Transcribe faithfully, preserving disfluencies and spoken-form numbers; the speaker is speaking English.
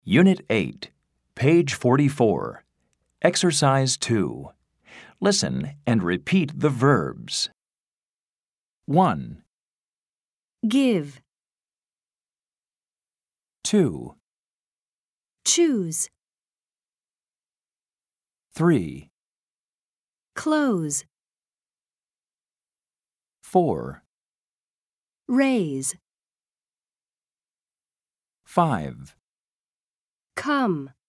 Unit eight, page forty-four. Exercise two. Listen and repeat the verbs. one, Give, two, choose, three, close, four, raise, five, come.